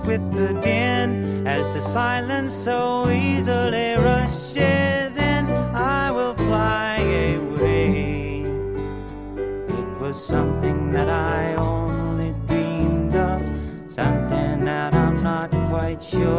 with the din as the silence so easily rushes in. I will fly away. It was something that I only dreamed of, something that I'm not quite sure